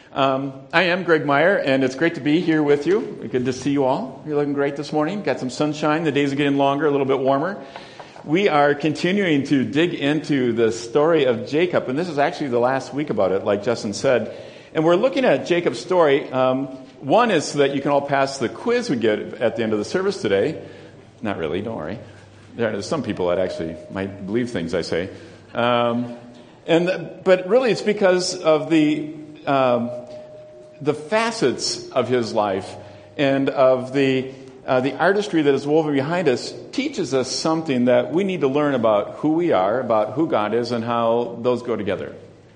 I am Greg Meyer, and it's great to be here with you. Good to see you all. You're looking great this morning. Got some sunshine. The days are getting longer, a little bit warmer. We are continuing to dig into the story of Jacob, and this is actually the last week about it, like Justin said. And we're looking at Jacob's story. One is so that you can all pass the quiz we get at the end of the service today. Not really, don't worry. There's some people that actually might believe things I say. But really it's because of the facets of his life and of the artistry that is woven behind us teaches us something that we need to learn about who we are, about who God is, and how those go together.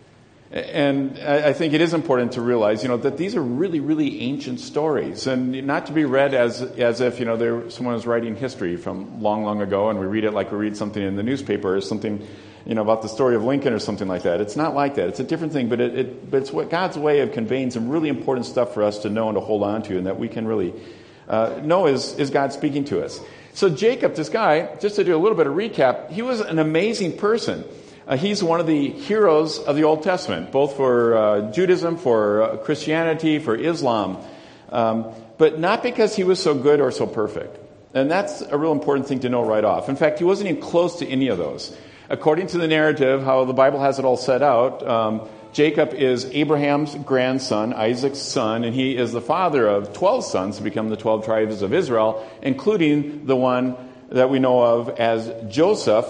And I think it is important to realize, that these are really, really ancient stories, and not to be read as if, someone is writing history from long, long ago, and we read it like we read something in the newspaper or something, about the story of Lincoln or something like that. It's not like that. It's a different thing, but it's what God's way of conveying some really important stuff for us to know and to hold on to, and that we can really know is God speaking to us. So Jacob, this guy, just to do a little bit of recap, he was an amazing person. He's one of the heroes of the Old Testament, both for Judaism, for Christianity, for Islam, but not because he was so good or so perfect. And that's a real important thing to know right off. In fact, he wasn't even close to any of those. According to the narrative, how the Bible has it all set out, Jacob is Abraham's grandson, Isaac's son, and he is the father of 12 sons to become the 12 tribes of Israel, including the one that we know of as Joseph.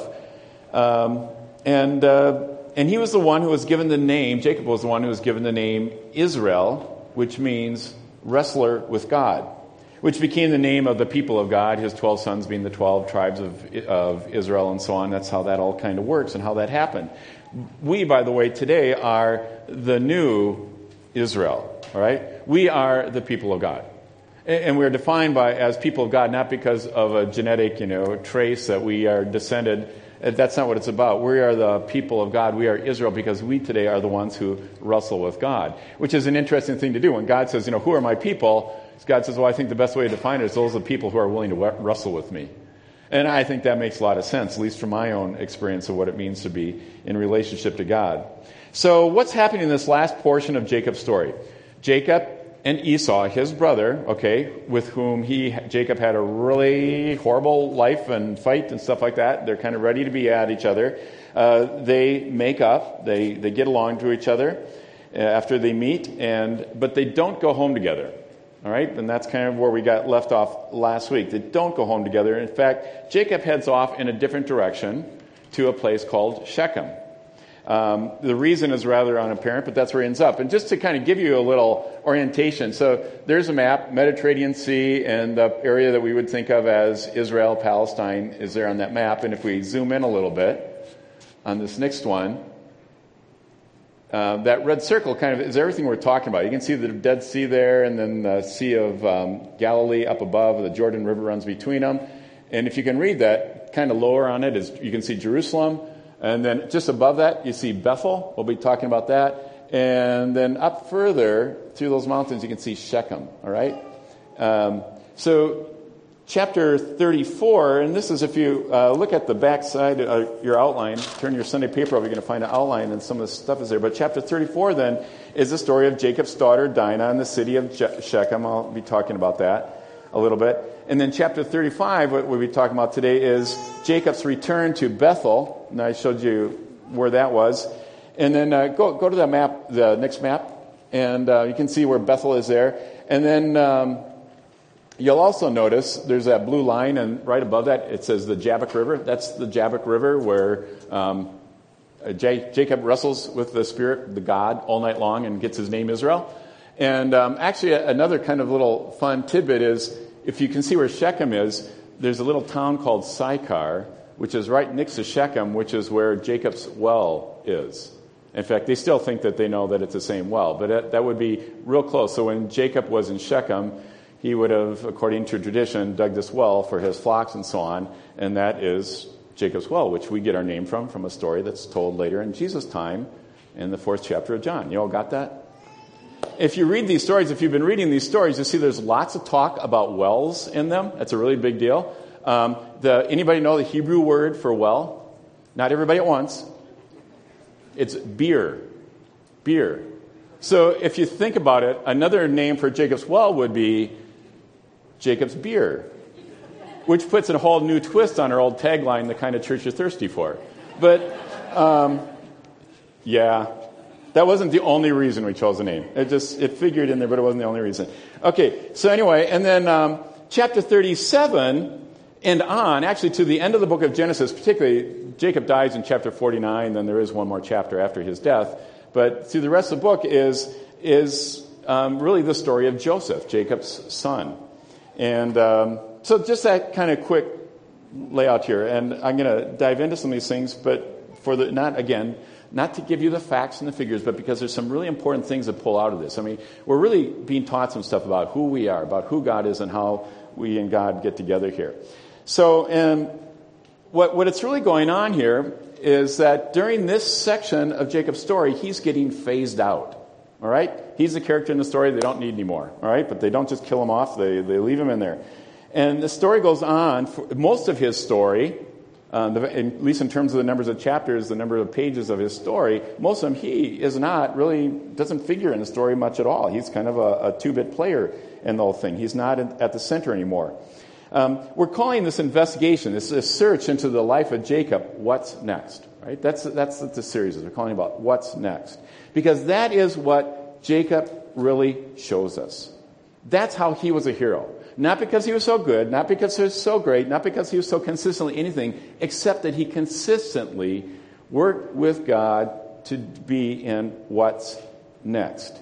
And he was the one who was given the name, Jacob was the one who was given the name Israel, which means wrestler with God, which became the name of the people of God, his 12 sons being the 12 tribes of Israel and so on. That's how that all kind of works and how that happened. We, by the way, today are the new Israel, all right? We are the people of God. And we're defined as people of God not because of a genetic, trace that we are descended. That's not what it's about. We are the people of God. We are Israel because we today are the ones who wrestle with God, which is an interesting thing to do. When God says, who are my people? God says, well, I think the best way to define it is those are the people who are willing to wrestle with me. And I think that makes a lot of sense, at least from my own experience of what it means to be in relationship to God. So what's happening in this last portion of Jacob's story? Jacob and Esau, his brother, with whom Jacob had a really horrible life and fight and stuff like that. They're kind of ready to be at each other. They make up. They get along to each other after they meet, but they don't go home together. All right, and that's kind of where we got left off last week. They don't go home together. In fact, Jacob heads off in a different direction to a place called Shechem. The reason is rather unapparent, but that's where he ends up. And just to kind of give you a little orientation, so there's a map, Mediterranean Sea, and the area that we would think of as Israel, Palestine is there on that map. And if we zoom in a little bit on this next one, that red circle kind of is everything we're talking about. You can see the Dead Sea there, and then the Sea of Galilee up above. The Jordan River runs between them. And if you can read that, kind of lower on it is you can see Jerusalem. And then just above that, you see Bethel. We'll be talking about that. And then up further through those mountains, you can see Shechem. All right? So chapter 34, and this is if you look at the back side of your outline, turn your Sunday paper over, you're going to find an outline, and some of the stuff is there. But chapter 34 then is the story of Jacob's daughter Dinah in the city of Shechem. I'll be talking about that a little bit. And then chapter 35, what we'll be talking about today, is Jacob's return to Bethel. And I showed you where that was. And then go to the map, the next map, and you can see where Bethel is there. And then you'll also notice there's that blue line, and right above that it says the Jabbok River. That's the Jabbok River where Jacob wrestles with the Spirit, the God, all night long and gets his name Israel. And actually another kind of little fun tidbit is, if you can see where Shechem is, there's a little town called Sychar, which is right next to Shechem, which is where Jacob's well is. In fact, they still think that they know that it's the same well, but that would be real close. So when Jacob was in Shechem, he would have, according to tradition, dug this well for his flocks and so on, and that is Jacob's well, which we get our name from a story that's told later in Jesus' time in the 4th chapter of John. You all got that? If you read these stories, if you've been reading these stories, you see there's lots of talk about wells in them. That's a really big deal. Anybody know the Hebrew word for well? Not everybody at once. It's beer. So if you think about it, another name for Jacob's Well would be Jacob's Beer, which puts a whole new twist on our old tagline, the kind of church you're thirsty for. But, yeah, that wasn't the only reason we chose the name. It figured in there, but it wasn't the only reason. Okay, so anyway, and then chapter 37 and on, actually to the end of the book of Genesis, particularly Jacob dies in chapter 49, then there is one more chapter after his death. But through the rest of the book is really the story of Joseph, Jacob's son. And so just that kind of quick layout here. And I'm going to dive into some of these things, but not to give you the facts and the figures, but because there's some really important things to pull out of this. I mean, we're really being taught some stuff about who we are, about who God is, and how we and God get together here. So what it's really going on here is that during this section of Jacob's story, he's getting phased out. All right? He's the character in the story they don't need anymore. All right? But they don't just kill him off. They leave him in there. And the story goes on. For most of his story, at least in terms of the numbers of chapters, the number of pages of his story, most of them he is not really, doesn't figure in the story much at all. He's kind of a two-bit player in the whole thing. He's not at the center anymore. We're calling this investigation, this search into the life of Jacob, what's next, right? That's what the series is. We're calling about what's next. Because that is what Jacob really shows us. That's how he was a hero. Not because he was so good, not because he was so great, not because he was so consistently anything, except that he consistently worked with God to be in what's next.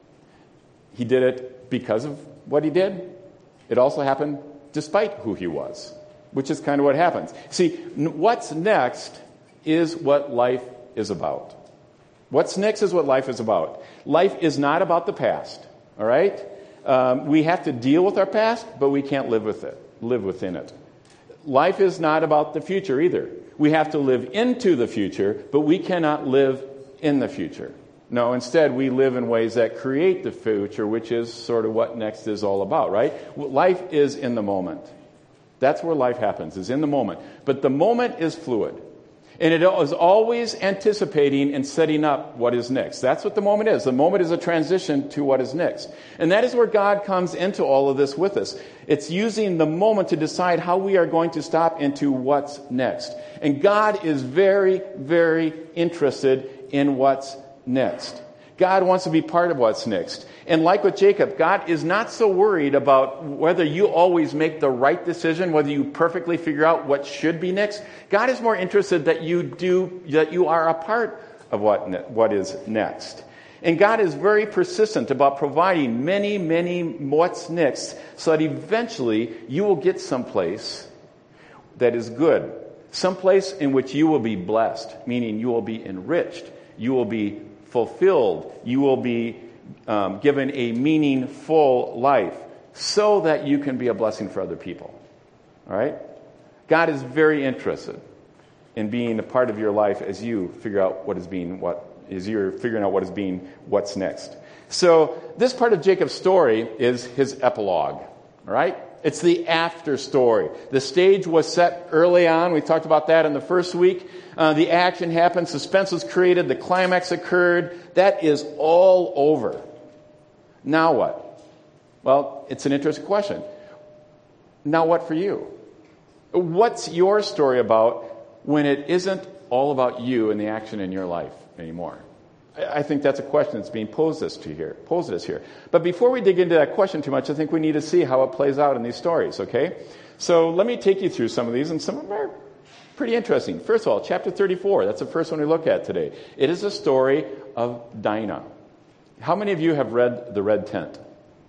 He did it because of what he did. It also happened despite who he was, which is kind of what happens. See, what's next is what life is about. What's next is what life is about. Life is not about the past, all right? We have to deal with our past, but we can't live within it. Life is not about the future either. We have to live into the future, but we cannot live in the future. No, instead, we live in ways that create the future, which is sort of what next is all about, right? Life is in the moment. That's where life happens, is in the moment. But the moment is fluid. And it is always anticipating and setting up what is next. That's what the moment is. The moment is a transition to what is next. And that is where God comes into all of this with us. It's using the moment to decide how we are going to stop into what's next. And God is very, very interested in what's next. God wants to be part of what's next. And like with Jacob, God is not so worried about whether you always make the right decision, whether you perfectly figure out what should be next. God is more interested that you are a part of what is next. And God is very persistent about providing many, many what's next so that eventually you will get someplace that is good. Someplace in which you will be blessed, meaning you will be enriched, you will be fulfilled, you will be given a meaningful life so that you can be a blessing for other people. All right? God is very interested in being a part of your life as you figure out you're figuring out what's next. So this part of Jacob's story is his epilogue. All right? It's the after story. The stage was set early on. We talked about that in the first week. The action happened. Suspense was created. The climax occurred. That is all over. Now what? Well, it's an interesting question. Now what for you? What's your story about when it isn't all about you and the action in your life anymore? I think that's a question that's being posed us here. But before we dig into that question too much, I think we need to see how it plays out in these stories, okay? So let me take you through some of these, and some of them are pretty interesting. First of all, chapter 34, that's the first one we look at today. It is a story of Dinah. How many of you have read The Red Tent?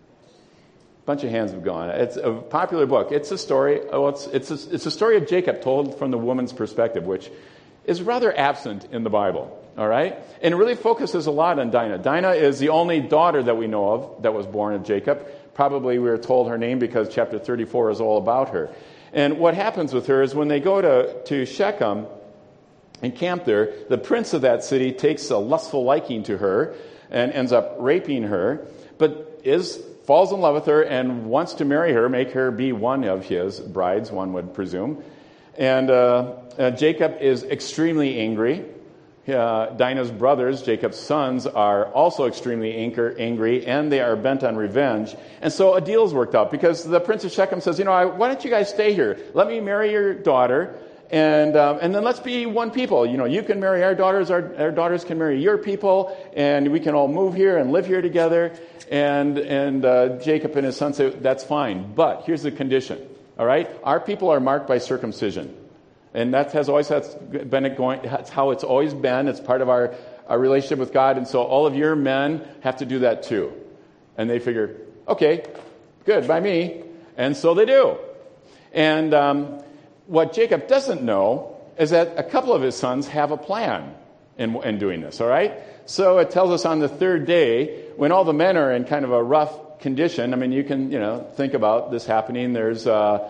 A bunch of hands have gone. It's a popular book. It's a story, it's a story of Jacob told from the woman's perspective, which is rather absent in the Bible. All right? And it really focuses a lot on Dinah. Dinah is the only daughter that we know of that was born of Jacob. Probably we were told her name because chapter 34 is all about her. And what happens with her is when they go to Shechem and camp there, the prince of that city takes a lustful liking to her and ends up raping her, but falls in love with her and wants to marry her, make her be one of his brides, one would presume. And Jacob is extremely angry. Dinah's brothers, Jacob's sons, are also extremely angry, and they are bent on revenge. And so a deal is worked out, because the prince of Shechem says, why don't you guys stay here? Let me marry your daughter, and then let's be one people. You can marry our daughters, our daughters can marry your people, and we can all move here and live here together. And Jacob and his son say, that's fine. But here's the condition, all right? Our people are marked by circumcision. And that's how it's always been. It's part of our relationship with God. And so all of your men have to do that too. And they figure, okay, good, by me. And so they do. And what Jacob doesn't know is that a couple of his sons have a plan in doing this, all right? So it tells us on the third day, when all the men are in kind of a rough condition, I mean, you can, think about this happening. There's,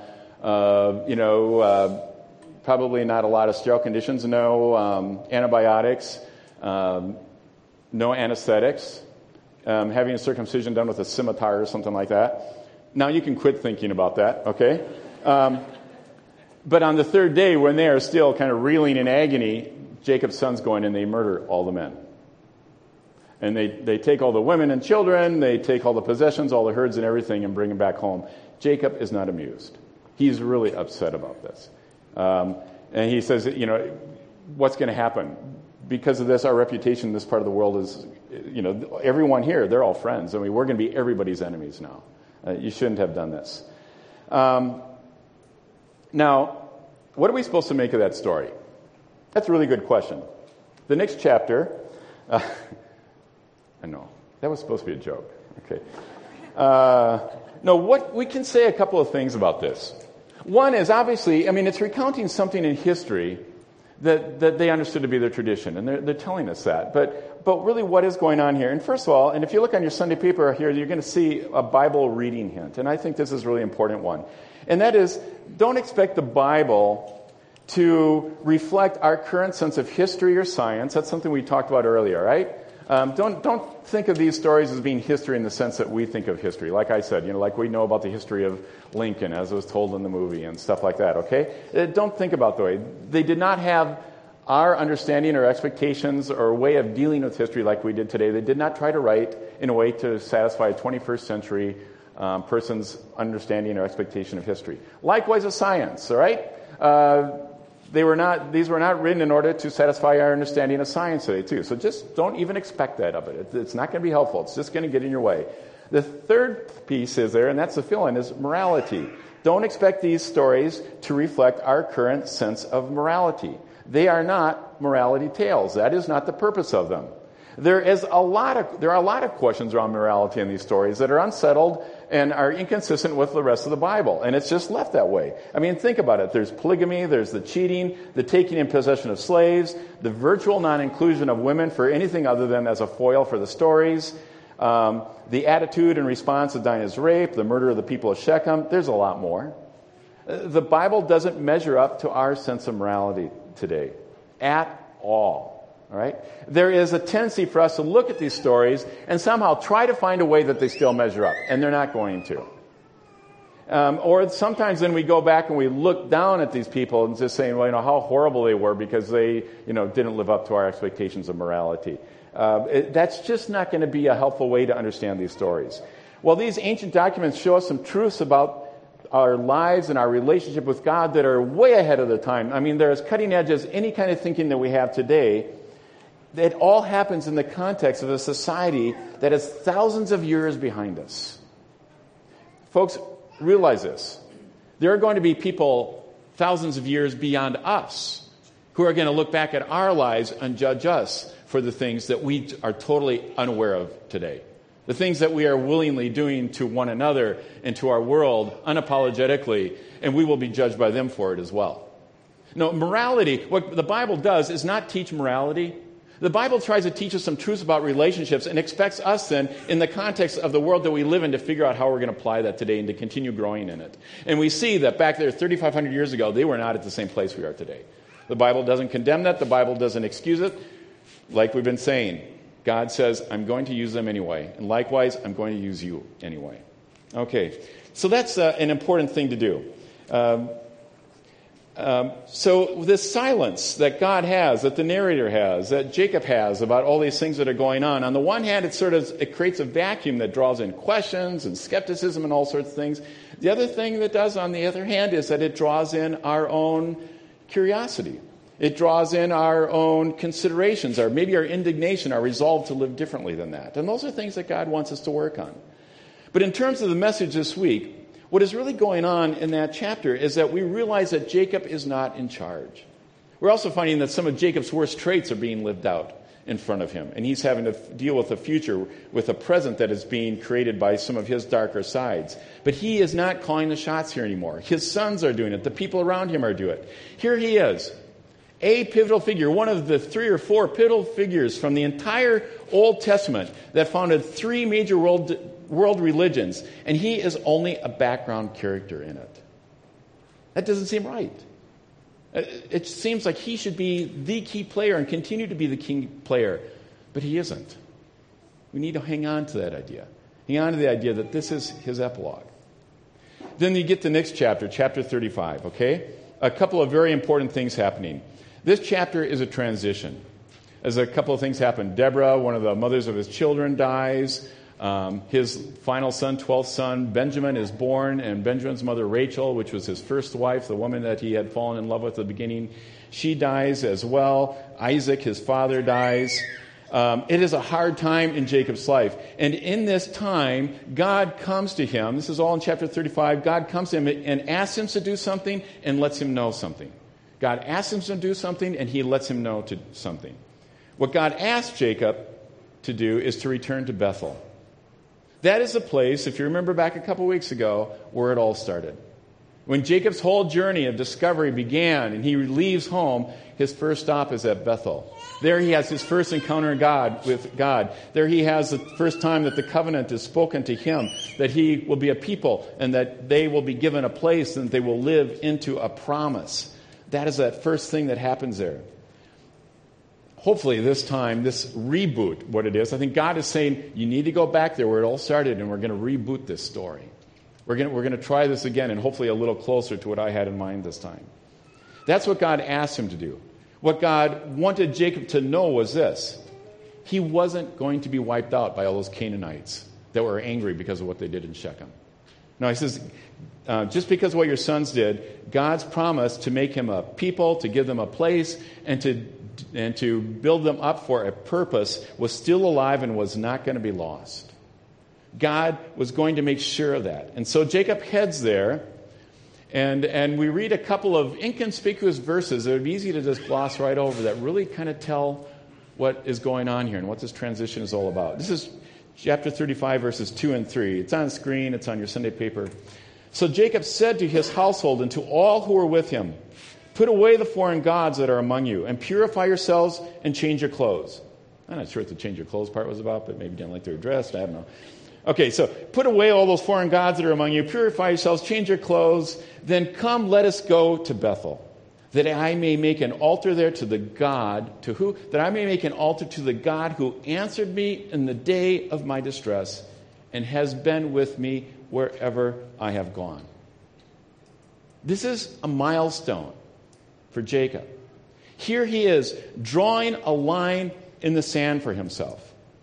probably not a lot of sterile conditions, no antibiotics, no anesthetics, having a circumcision done with a scimitar or something like that. Now you can quit thinking about that, okay? But on the third day, when they are still kind of reeling in agony, Jacob's sons go in and they murder all the men. And they take all the women and children, they take all the possessions, all the herds and everything, and bring them back home. Jacob is not amused. He's really upset about this. And he says, what's going to happen? Because of this, our reputation in this part of the world is, everyone here, they're all friends. I mean, we're going to be everybody's enemies now. You shouldn't have done this. Now, what are we supposed to make of that story? That's a really good question. The next chapter, I know, that was supposed to be a joke. Okay. We can say a couple of things about this. One is obviously, it's recounting something in history that they understood to be their tradition, and they're telling us that. But really, what is going on here? And first of all, and if you look on your Sunday paper here, you're going to see a Bible reading hint, and I think this is a really important one. And that is, don't expect the Bible to reflect our current sense of history or science. That's something we talked about earlier, right? Don't think of these stories as being history in the sense that we think of history. Like I said, like we know about the history of Lincoln as it was told in the movie and stuff like that, okay? Don't think about the way. They did not have our understanding or expectations or way of dealing with history like we did today. They did not try to write in a way to satisfy a 21st century person's understanding or expectation of history. Likewise with science, all right? These were not written in order to satisfy our understanding of science today, too. So just don't even expect that of it. It's not going to be helpful. It's just going to get in your way. The third piece is there, and that's the fill-in, is morality. Don't expect these stories to reflect our current sense of morality. They are not morality tales. That is not the purpose of them. There are a lot of questions around morality in these stories that are unsettled and are inconsistent with the rest of the Bible. And it's just left that way. Think about it. There's polygamy, there's the cheating, the taking in possession of slaves, the virtual non-inclusion of women for anything other than as a foil for the stories, the attitude and response of Dinah's rape, the murder of the people of Shechem. There's a lot more. The Bible doesn't measure up to our sense of morality today at all. All right? There is a tendency for us to look at these stories and somehow try to find a way that they still measure up, and they're not going to. Or sometimes then we go back and we look down at these people and just saying, well, how horrible they were because they, didn't live up to our expectations of morality. That's just not going to be a helpful way to understand these stories. Well, these ancient documents show us some truths about our lives and our relationship with God that are way ahead of the time. They're as cutting edge as any kind of thinking that we have today. It all happens in the context of a society that is thousands of years behind us. Folks, realize this. There are going to be people thousands of years beyond us who are going to look back at our lives and judge us for the things that we are totally unaware of today. The things that we are willingly doing to one another and to our world unapologetically, and we will be judged by them for it as well. No, morality, what the Bible does is not teach morality. The Bible tries to teach us some truths about relationships and expects us then, in the context of the world that we live in, to figure out how we're going to apply that today and to continue growing in it. And we see that back there 3,500 years ago, they were not at the same place we are today. The Bible doesn't condemn that. The Bible doesn't excuse it. Like we've been saying, God says, I'm going to use them anyway. And likewise, I'm going to use you anyway. Okay, so that's an important thing to do. So this silence that God has, that the narrator has, that Jacob has about all these things that are going on the one hand, it creates a vacuum that draws in questions and skepticism and all sorts of things. The other thing that does, on the other hand, is that it draws in our own curiosity. It draws in our own considerations, or maybe our indignation, our resolve to live differently than that. And those are things that God wants us to work on. But in terms of the message this week, what is really going on in that chapter is that we realize that Jacob is not in charge. We're also finding that some of Jacob's worst traits are being lived out in front of him. And he's having to deal with a future, with a present that is being created by some of his darker sides. But he is not calling the shots here anymore. His sons are doing it. The people around him are doing it. Here he is, a pivotal figure, one of the 3 or 4 pivotal figures from the entire Old Testament that founded 3 major world religions, and he is only a background character in it. That doesn't seem right. It seems like he should be the key player and continue to be the key player, but he isn't. We need to hang on to that idea. Hang on to the idea that this is his epilogue. Then you get the next chapter, chapter 35, okay? A couple of very important things happening. This chapter is a transition. As a couple of things happen. Deborah, one of the mothers of his children, dies. His final son, 12th son, Benjamin, is born, and Benjamin's mother, Rachel, which was his first wife, the woman that he had fallen in love with at the beginning, she dies as well. Isaac, his father, dies. It is a hard time in Jacob's life. And in this time, God comes to him. This is all in chapter 35. God comes to him and asks him to do something and lets him know something. God asks him to do something, and he lets him know to something. What God asked Jacob to do is to return to Bethel. That is the place, if you remember back a couple weeks ago, where it all started. When Jacob's whole journey of discovery began and he leaves home, his first stop is at Bethel. There he has his first encounter with God. There he has the first time that the covenant is spoken to him, that he will be a people and that they will be given a place and they will live into a promise. That is that first thing that happens there. Hopefully this time, this reboot, what it is, I think God is saying, you need to go back there where it all started, and we're going to reboot this story. We're going to try this again, and hopefully a little closer to what I had in mind this time. That's what God asked him to do. What God wanted Jacob to know was this. He wasn't going to be wiped out by all those Canaanites that were angry because of what they did in Shechem. No, he says, just because of what your sons did, God's promise to make him a people, to give them a place, and to build them up for a purpose was still alive and was not going to be lost. God was going to make sure of that. And so Jacob heads there, and we read a couple of inconspicuous verses that would be easy to just gloss right over that really kind of tell what is going on here and what this transition is all about. This is chapter 35, verses 2 and 3. It's on the screen. It's on your Sunday paper. So Jacob said to his household and to all who were with him, put away the foreign gods that are among you, and purify yourselves and change your clothes. I'm not sure what the change your clothes part was about, but maybe you didn't like their dress. I don't know. Okay, so put away all those foreign gods that are among you, purify yourselves, change your clothes, then come, let us go to Bethel, that I may make an altar there to the God, to who? That I may make an altar to the God who answered me in the day of my distress and has been with me wherever I have gone. This is a milestone for Jacob. Here he is drawing a line in the sand for himself.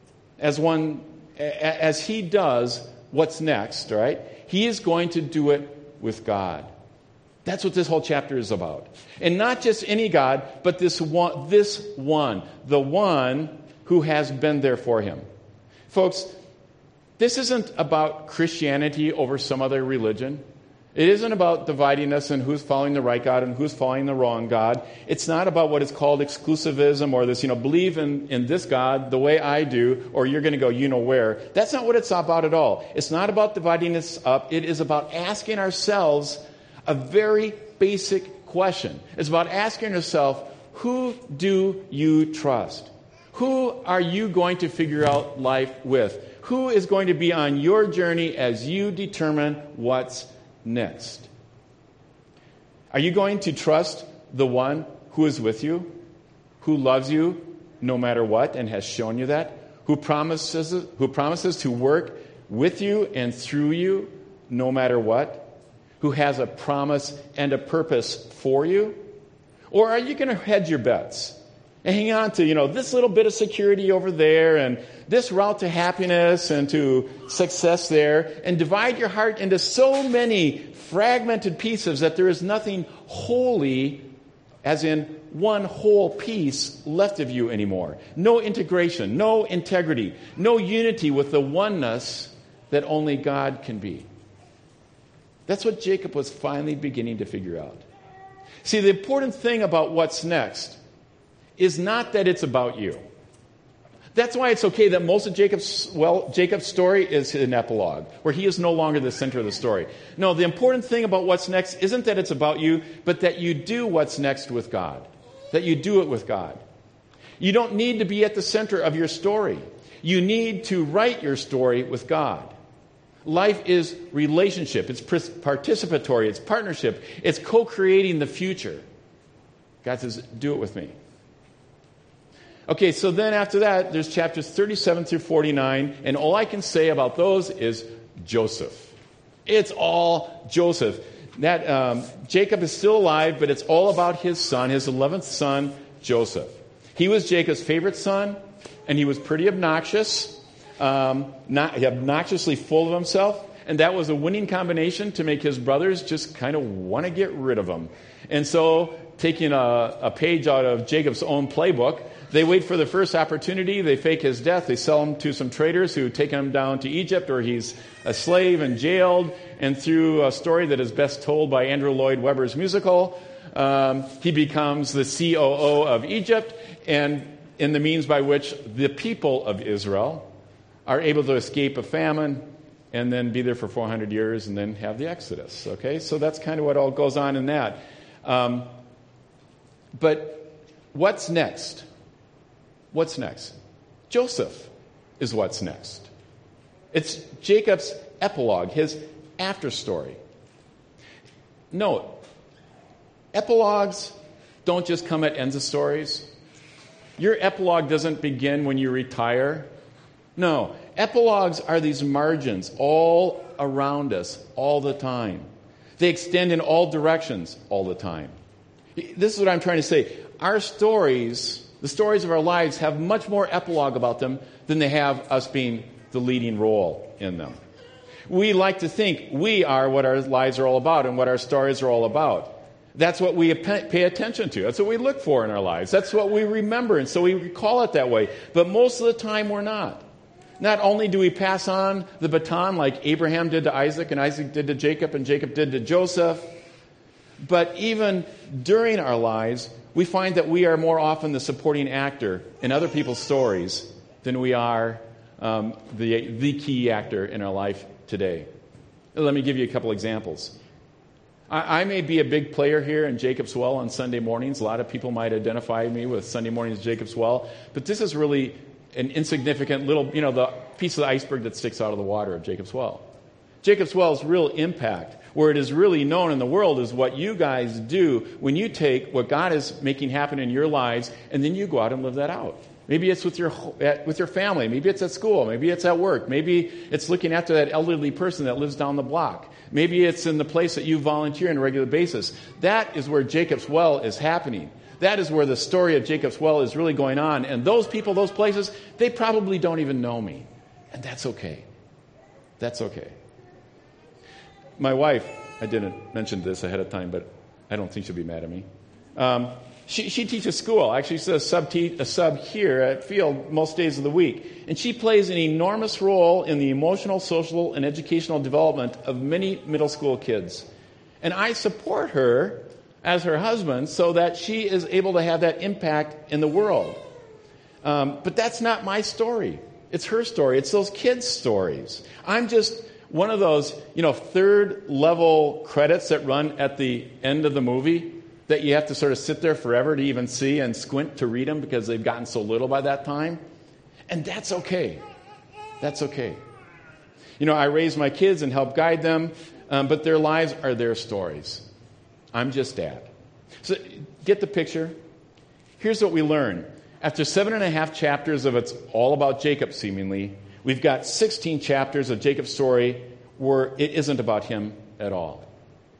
As he does what's next, right? He is going to do it with God. That's what this whole chapter is about. And not just any God, but this one, the one who has been there for him. Folks, this isn't about Christianity over some other religion. It isn't about dividing us and who's following the right God and who's following the wrong God. It's not about what is called exclusivism or this, believe in this God the way I do, or you're going to go where. That's not what it's about at all. It's not about dividing us up. It is about asking ourselves a very basic question. It's about asking yourself, who do you trust? Who are you going to figure out life with? Who is going to be on your journey as you determine what's next? Are you going to trust the one who is with you, who loves you no matter what and has shown you that, who promises to work with you and through you no matter what? who has a promise and a purpose for you? Or are you going to hedge your bets and hang on to, this little bit of security over there and this route to happiness and to success there, and divide your heart into so many fragmented pieces that there is nothing wholly, as in one whole piece, left of you anymore? No integration, no integrity, no unity with the oneness that only God can be. That's what Jacob was finally beginning to figure out. See, the important thing about what's next is not that it's about you. That's why it's okay that most of Jacob's story is an epilogue, where he is no longer the center of the story. No, the important thing about what's next isn't that it's about you, but that you do what's next with God. That you do it with God. You don't need to be at the center of your story. You need to write your story with God. Life is relationship. It's participatory. It's partnership. It's co-creating the future. God says, do it with me. Okay, so then after that, there's chapters 37 through 49, and all I can say about those is Joseph. It's all Joseph. That Jacob is still alive, but it's all about his son, his 11th son, Joseph. He was Jacob's favorite son, and he was pretty obnoxious, obnoxiously full of himself, and that was a winning combination to make his brothers just kind of want to get rid of him. And so, taking a page out of Jacob's own playbook, they wait for the first opportunity. They fake his death. They sell him to some traders who take him down to Egypt, where he's a slave and jailed. And through a story that is best told by Andrew Lloyd Webber's musical, he becomes the COO of Egypt, and in the means by which the people of Israel are able to escape a famine and then be there for 400 years and then have the Exodus. Okay, so that's kind of what all goes on in that. But what's next? What's next? Joseph is what's next. It's Jacob's epilogue, his after story. Note, epilogues don't just come at ends of stories. Your epilogue doesn't begin when you retire. No, epilogues are these margins all around us all the time. They extend in all directions all the time. This is what I'm trying to say. Our stories, the stories of our lives, have much more epilogue about them than they have us being the leading role in them. We like to think we are what our lives are all about and what our stories are all about. That's what we pay attention to. That's what we look for in our lives. That's what we remember, and so we recall it that way. But most of the time, we're not. Not only do we pass on the baton like Abraham did to Isaac, and Isaac did to Jacob, and Jacob did to Joseph, but even during our lives, we find that we are more often the supporting actor in other people's stories than we are the key actor in our life today. Let me give you a couple examples. I may be a big player here in Jacob's Well on Sunday mornings. A lot of people might identify me with Sunday mornings Jacob's Well, but this is really an insignificant little, the piece of the iceberg that sticks out of the water of Jacob's Well. Jacob's Well's real impact, where it is really known in the world, is what you guys do when you take what God is making happen in your lives and then you go out and live that out. Maybe it's with your family. Maybe it's at school. Maybe it's at work. Maybe it's looking after that elderly person that lives down the block. Maybe it's in the place that you volunteer on a regular basis. That is where Jacob's Well is happening. That is where the story of Jacob's Well is really going on. And those people, those places, they probably don't even know me. And that's okay. That's okay. My wife, I didn't mention this ahead of time, but I don't think she'll be mad at me. She teaches school. Actually, she's a sub here at Field most days of the week. And she plays an enormous role in the emotional, social, and educational development of many middle school kids. And I support her as her husband so that she is able to have that impact in the world. But that's not my story. It's her story. It's those kids' stories. I'm just one of those, third level credits that run at the end of the movie that you have to sort of sit there forever to even see and squint to read them because they've gotten so little by that time. And that's okay. That's okay. I raise my kids and help guide them, but their lives are their stories. I'm just dad. So get the picture. Here's what we learn. After 7.5 chapters of It's All About Jacob, seemingly, we've got 16 chapters of Jacob's story where it isn't about him at all.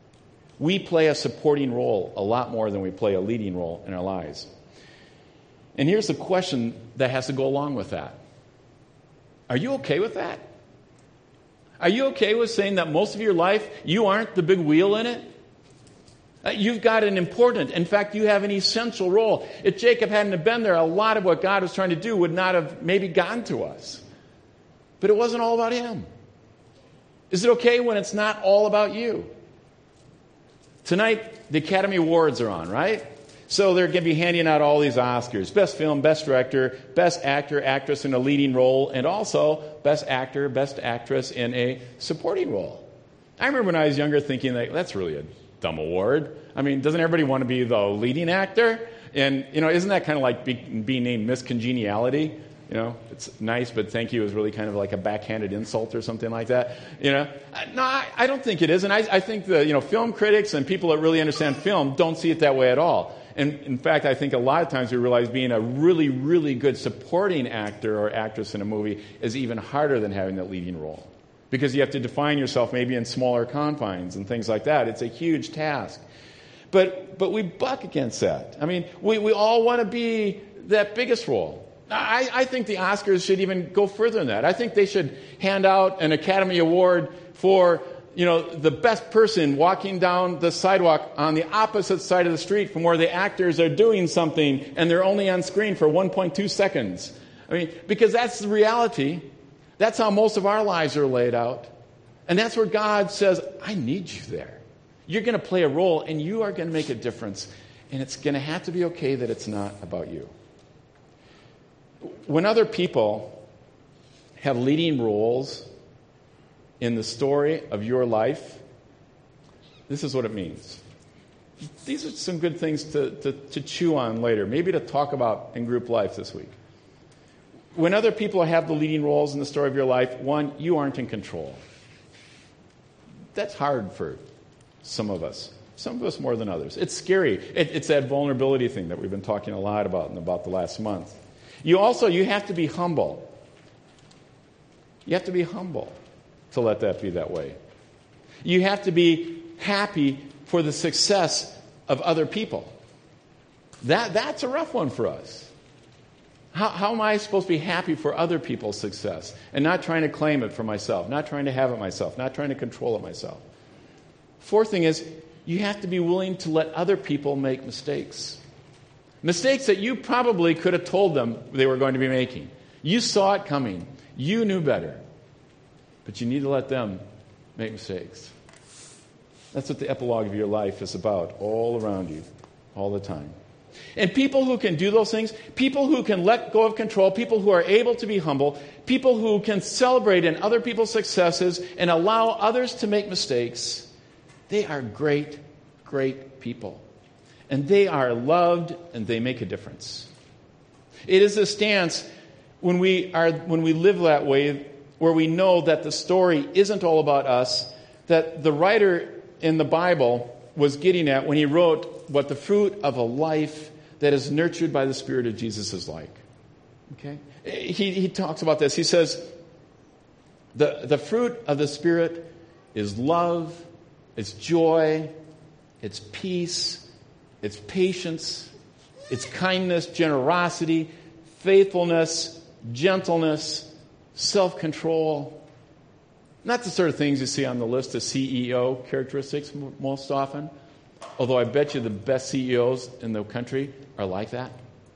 We play a supporting role a lot more than we play a leading role in our lives. And here's the question that has to go along with that. Are you okay with that? Are you okay with saying that most of your life you aren't the big wheel in it? You've got an important, in fact, you have an essential role. If Jacob hadn't have been there, a lot of what God was trying to do would not have maybe gotten to us. But it wasn't all about him. Is it okay when it's not all about you? Tonight, the Academy Awards are on, right? So they're going to be handing out all these Oscars. Best film, best director, best actor, actress in a leading role, and also best actor, best actress in a supporting role. I remember when I was younger thinking, like, that's really a dumb award. I mean, doesn't everybody want to be the leading actor? And, isn't that kind of like being named Miss Congeniality? It's nice, but thank you is really kind of like a backhanded insult or something like that. No, I don't think it is. And I think the film critics and people that really understand film don't see it that way at all. And in fact, I think a lot of times we realize being a really, really good supporting actor or actress in a movie is even harder than having that leading role. Because you have to define yourself maybe in smaller confines and things like that. It's a huge task. But we buck against that. I mean, we all want to be that biggest role. I think the Oscars should even go further than that. I think they should hand out an Academy Award for, the best person walking down the sidewalk on the opposite side of the street from where the actors are doing something and they're only on screen for 1.2 seconds. I mean, because that's the reality. That's how most of our lives are laid out. And that's where God says, I need you there. You're going to play a role and you are going to make a difference. And it's going to have to be okay that it's not about you. When other people have leading roles in the story of your life, this is what it means. These are some good things to chew on later, maybe to talk about in group life this week. When other people have the leading roles in the story of your life, one, you aren't in control. That's hard for some of us more than others. It's scary. It's that vulnerability thing that we've been talking a lot about in about the last month. You have to be humble. You have to be humble to let that be that way. You have to be happy for the success of other people. That's a rough one for us. How am I supposed to be happy for other people's success and not trying to claim it for myself, not trying to have it myself, not trying to control it myself? Fourth thing is, you have to be willing to let other people make mistakes. Mistakes that you probably could have told them they were going to be making. You saw it coming. You knew better. But you need to let them make mistakes. That's what the epilogue of your life is about, all around you, all the time. And people who can do those things, people who can let go of control, people who are able to be humble, people who can celebrate in other people's successes and allow others to make mistakes, they are great, great people. And they are loved, and they make a difference. It is a stance when we live that way, where we know that the story isn't all about us, that the writer in the Bible was getting at when he wrote what the fruit of a life that is nurtured by the Spirit of Jesus is like. Okay? He talks about this. He says, the fruit of the Spirit is love, it's joy, it's peace, it's patience, it's kindness, generosity, faithfulness, gentleness, self-control. Not the sort of things you see on the list of CEO characteristics most often, although I bet you the best CEOs in the country are like that.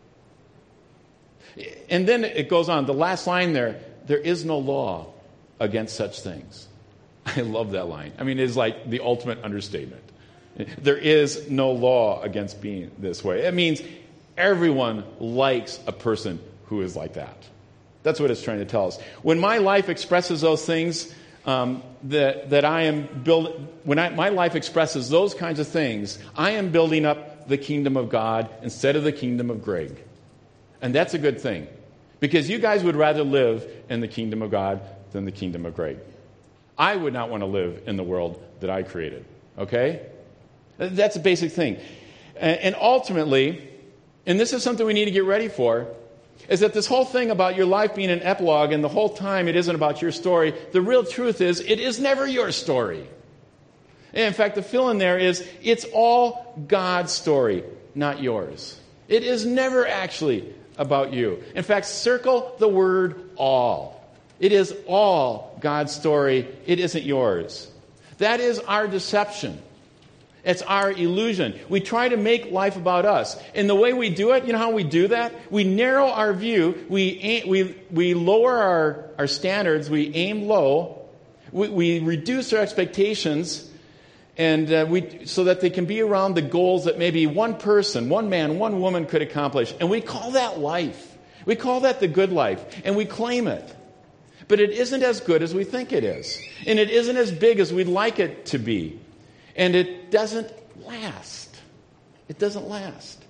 And then it goes on. The last line there is no law against such things. I love that line. I mean, it is like the ultimate understatement. There is no law against being this way. It means everyone likes a person who is like that. That's what it's trying to tell us. When my life expresses those things that I am building, my life expresses those kinds of things, I am building up the kingdom of God instead of the kingdom of Greg. And that's a good thing. Because you guys would rather live in the kingdom of God than the kingdom of Greg. I would not want to live in the world that I created. Okay? That's a basic thing. And ultimately, and this is something we need to get ready for, is that this whole thing about your life being an epilogue and the whole time it isn't about your story, the real truth is it is never your story. And in fact, the fill in there is, it's all God's story, not yours. It is never actually about you. In fact, circle the word all. It is all God's story. It isn't yours. That is our deception. It's our illusion. We try to make life about us. And the way we do it, you know how we do that? We narrow our view. We lower our standards. We aim low. We reduce our expectations, and so that they can be around the goals that maybe one person, one man, one woman could accomplish. And we call that life. We call that the good life. And we claim it. But it isn't as good as we think it is. And it isn't as big as we'd like it to be. And it doesn't last. It doesn't last.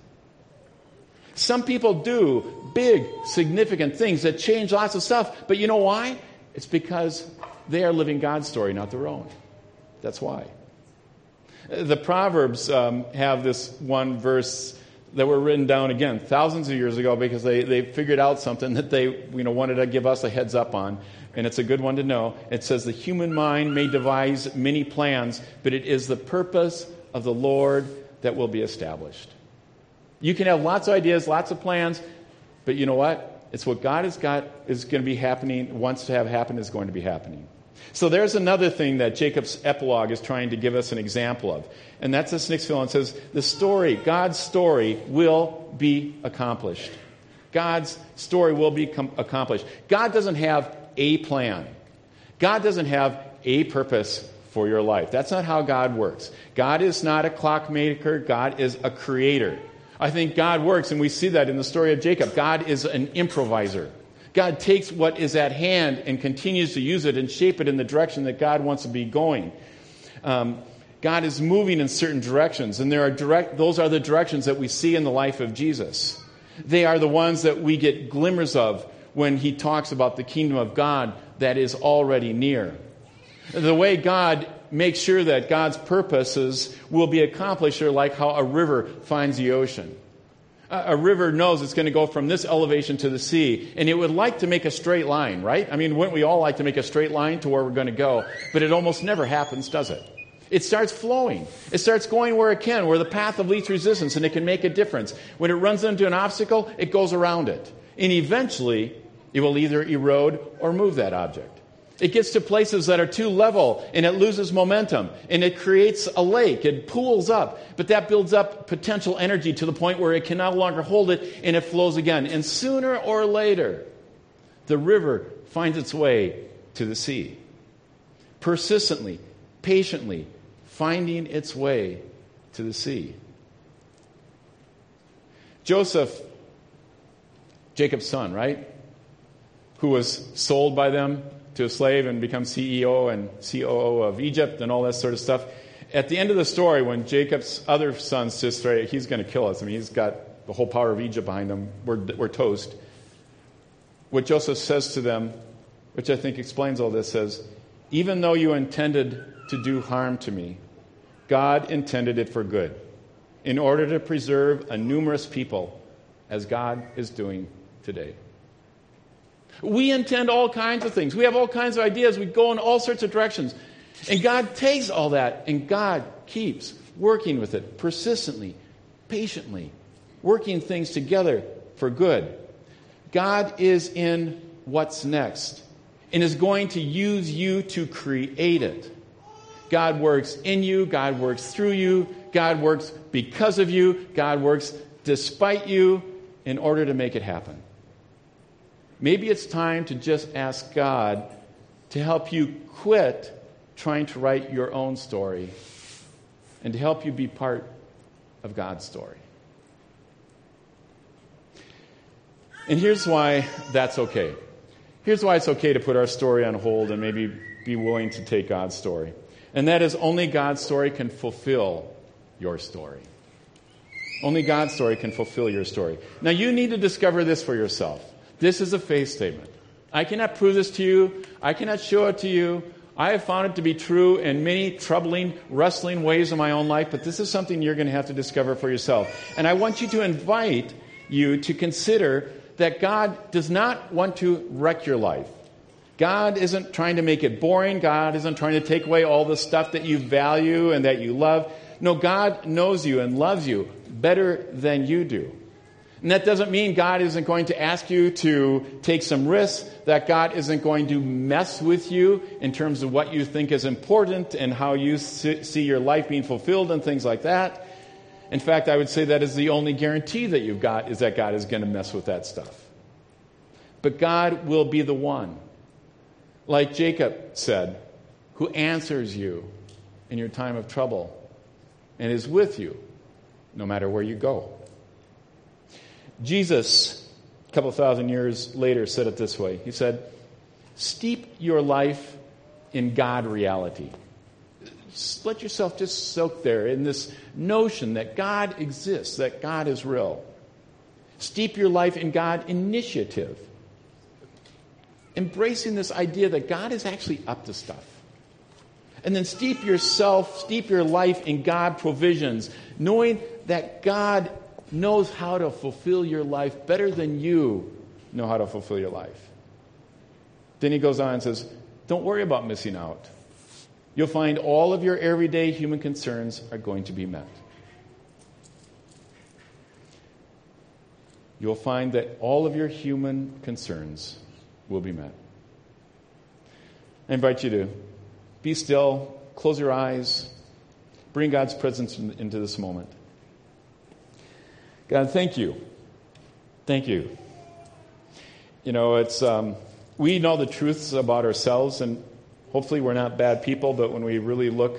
Some people do big, significant things that change lots of stuff. But you know why? It's because they are living God's story, not their own. That's why. The Proverbs have this one verse that were written down, again, thousands of years ago, because they figured out something that they wanted to give us a heads up on. And it's a good one to know. It says, the human mind may devise many plans, but it is the purpose of the Lord that will be established. You can have lots of ideas, lots of plans, but you know what? It's what God has got is going to be happening, wants to have happen, is going to be happening. So there's another thing that Jacob's epilogue is trying to give us an example of. And that's this next fill. It says, the story, God's story, will be accomplished. God's story will be accomplished. God doesn't have a plan. God doesn't have a purpose for your life. That's not how God works. God is not a clockmaker. God is a creator. I think God works, and we see that in the story of Jacob. God is an improviser. God takes what is at hand and continues to use it and shape it in the direction that God wants to be going. God is moving in certain directions, and those are the directions that we see in the life of Jesus. They are the ones that we get glimmers of when he talks about the kingdom of God that is already near. The way God makes sure that God's purposes will be accomplished are like how a river finds the ocean. A river knows it's going to go from this elevation to the sea, and it would like to make a straight line, right? I mean, wouldn't we all like to make a straight line to where we're going to go? But it almost never happens, does it? It starts flowing. It starts going where it can, where the path of least resistance, and it can make a difference. When it runs into an obstacle, it goes around it. And eventually, it will either erode or move that object. It gets to places that are too level, and it loses momentum, and it creates a lake. It pools up, but that builds up potential energy to the point where it can no longer hold it, and it flows again. And sooner or later, the river finds its way to the sea. Persistently, patiently, finding its way to the sea. Joseph, Jacob's son, right? Who was sold by them to a slave and become CEO and COO of Egypt and all that sort of stuff. At the end of the story, when Jacob's other sons just say, he's going to kill us. I mean, he's got the whole power of Egypt behind him. We're toast. What Joseph says to them, which I think explains all this, says, even though you intended to do harm to me, God intended it for good, in order to preserve a numerous people, as God is doing today. We intend all kinds of things. We have all kinds of ideas. We go in all sorts of directions. And God takes all that, and God keeps working with it persistently, patiently, working things together for good. God is in what's next and is going to use you to create it. God works in you. God works through you. God works because of you. God works despite you in order to make it happen. Maybe it's time to just ask God to help you quit trying to write your own story and to help you be part of God's story. And here's why that's okay. Here's why it's okay to put our story on hold and maybe be willing to take God's story. And that is, only God's story can fulfill your story. Only God's story can fulfill your story. Now, you need to discover this for yourself. This is a faith statement. I cannot prove this to you. I cannot show it to you. I have found it to be true in many troubling, wrestling ways in my own life, but this is something you're going to have to discover for yourself. And I want you to invite you to consider that God does not want to wreck your life. God isn't trying to make it boring. God isn't trying to take away all the stuff that you value and that you love. No, God knows you and loves you better than you do. And that doesn't mean God isn't going to ask you to take some risks, that God isn't going to mess with you in terms of what you think is important and how you see your life being fulfilled and things like that. In fact, I would say that is the only guarantee that you've got, is that God is going to mess with that stuff. But God will be the one, like Jacob said, who answers you in your time of trouble and is with you no matter where you go. Jesus, a couple thousand years later, said it this way. He said, steep your life in God reality. Let yourself just soak there in this notion that God exists, that God is real. Steep your life in God initiative. Embracing this idea that God is actually up to stuff. And then steep your life in God provisions, knowing that God knows how to fulfill your life better than you know how to fulfill your life. Then he goes on and says, don't worry about missing out. You'll find all of your everyday human concerns are going to be met. You'll find that all of your human concerns will be met. I invite you to be still, close your eyes, bring God's presence into this moment. God, thank you. Thank you. You know, it's we know the truths about ourselves, and hopefully we're not bad people, but when we really look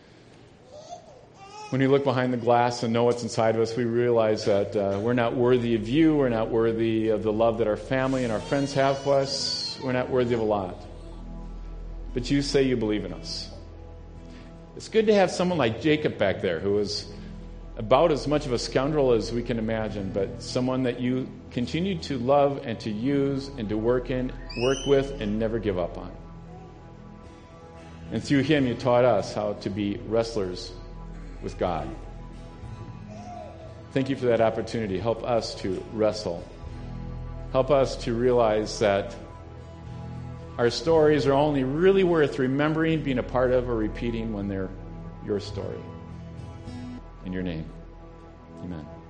behind the glass and know what's inside of us, we realize that we're not worthy of you, we're not worthy of the love that our family and our friends have for us, we're not worthy of a lot. But you say you believe in us. It's good to have someone like Jacob back there, who was about as much of a scoundrel as we can imagine, but someone that you continue to love and to use and to work with and never give up on. And through him you taught us how to be wrestlers with God. Thank you for that opportunity. Help us to wrestle. Help us to realize that our stories are only really worth remembering, being a part of, or repeating when they're your story. In your name, amen.